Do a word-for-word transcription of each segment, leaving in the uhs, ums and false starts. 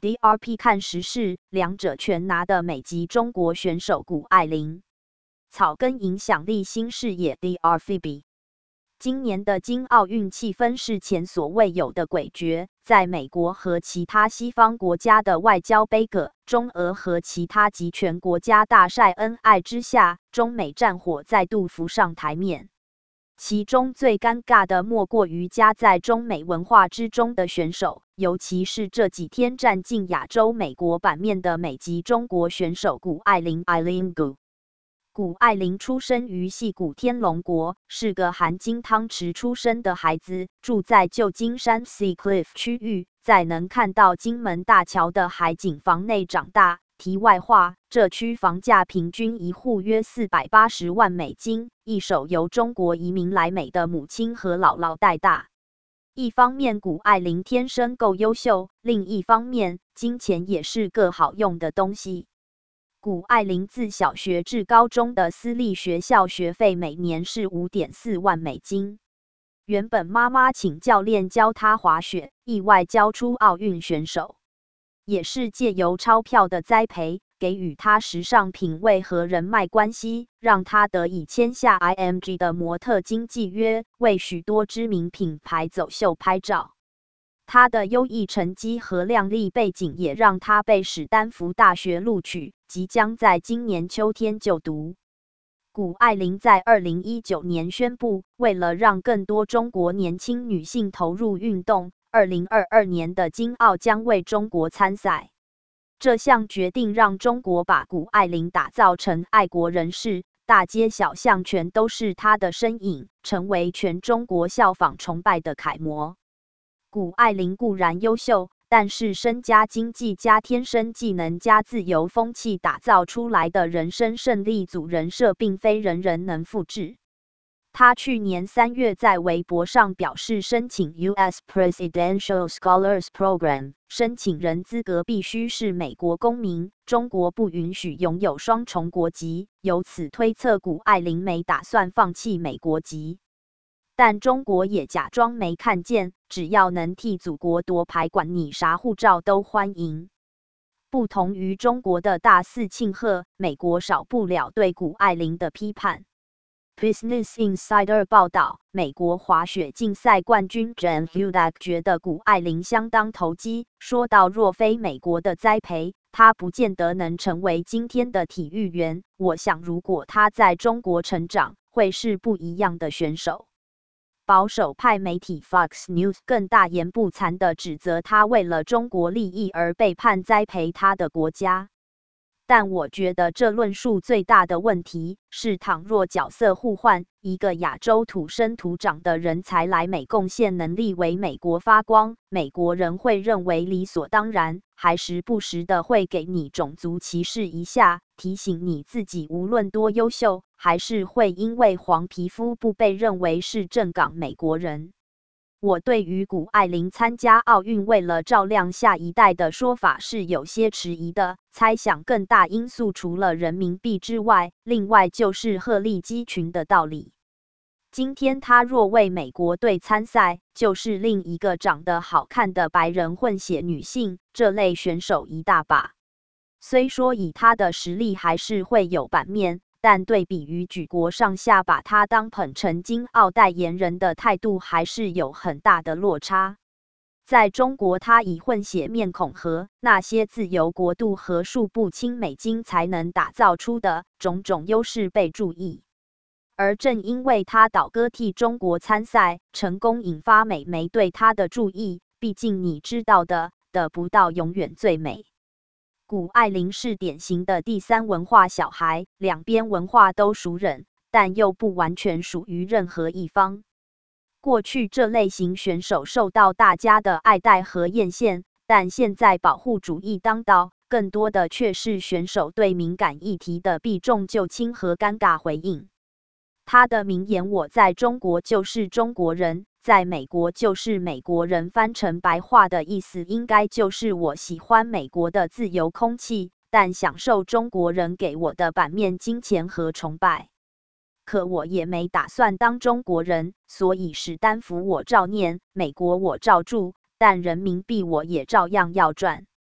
D R P 看时事，两者全拿的美籍中国选手谷爱凌。草根影响力新视野 D R F B。今年的京奥运气氛是前所未有的诡谲，在美国和其他西方国家的外交杯葛，中俄和其他集权国家大晒恩爱之下，中美战火再度浮上台面。其中最尴尬的莫过于夹在中美文化之中的选手，尤其是这几天占尽亚洲美国版面的美籍中国选手谷爱凌 Eileen Gu。谷爱凌出生于矽谷天龙国，是个含金汤匙出生的孩子，住在旧金山 Sea Cliff 区域，在能看到金门大桥的海景房内长大。题外话，这区房价平均一户约四百八十万美金，一手由中国移民来美的母亲和姥姥带大。一方面，谷爱凌天生够优秀，另一方面，金钱也是个好用的东西。谷爱凌自小学至高中的私立学校学费每年是 五点四万美金。原本妈妈请教练教她滑雪，意外教出奥运选手，也是借由钞票的栽培，给予她时尚品味和人脉关系，让她得以签下 I M G 的模特经纪约，为许多知名品牌走秀拍照。他的优异成绩和亮丽背景也让他被史丹福大学录取，即将在今年秋天就读。谷爱凌在二零一九年宣布，为了让更多中国年轻女性投入运动，二零二二年的京奥将为中国参赛。这项决定让中国把谷爱凌打造成爱国人士，大街小巷全都是她的身影，成为全中国效仿崇拜的楷模。谷爱凌固然优秀，但是身家经济加天生技能加自由风气打造出来的人生胜利组人设，并非人人能复制。他去年三月在微博上表示，申请 U S Presidential Scholars Program 申请人资格必须是美国公民，中国不允许拥有双重国籍，由此推测谷爱凌没打算放弃美国籍。但中国也假装没看见，只要能替祖国夺牌，管你啥护照都欢迎。不同于中国的大肆庆贺，美国少不了对谷爱凌的批判。Business Insider 报道，美国滑雪竞赛冠军 Jen Hudak 觉得谷爱凌相当投机，说到若非美国的栽培，她不见得能成为今天的体育员。我想如果她在中国成长，会是不一样的选手。保守派媒体 Fox News 更大言不惭地指责他为了中国利益而背叛栽培他的国家。但我觉得这论述最大的问题是，倘若角色互换，一个亚洲土生土长的人才来美贡献能力为美国发光，美国人会认为理所当然，还时不时的会给你种族歧视一下，提醒你自己无论多优秀，还是会因为黄皮肤不被认为是正港美国人。我对于谷爱凌参加奥运为了照亮下一代的说法是有些迟疑的，猜想更大因素除了人民币之外，另外就是鹤立鸡群的道理。今天她若为美国队参赛，就是另一个长得好看的白人混血女性，这类选手一大把。虽说以她的实力还是会有版面，但对比于举国上下把他当捧成京奥代言人的态度，还是有很大的落差。在中国，他以混血面孔和那些自由国度和数不清美金才能打造出的种种优势被注意。而正因为他倒戈替中国参赛，成功引发美媒对他的注意。毕竟你知道的，得不到永远最美。谷爱凌是典型的第三文化小孩，两边文化都熟稔，但又不完全属于任何一方。过去这类型选手受到大家的爱戴和艳羡，但现在保护主义当道，更多的却是选手对敏感议题的避重就轻和尴尬回应。他的名言"我在中国就是中国人，在美国就是美国人"，翻成白话的意思应该就是我喜欢美国的自由空气，但享受中国人给我的版面、金钱和崇拜。可我也没打算当中国人，所以史丹福我照念，美国我照住，但人民币我也照样要赚。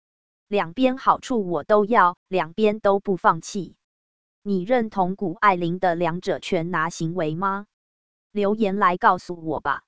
两边好处我都要，两边都不放弃。你认同谷爱凌的两者全拿行为吗？留言来告诉我吧。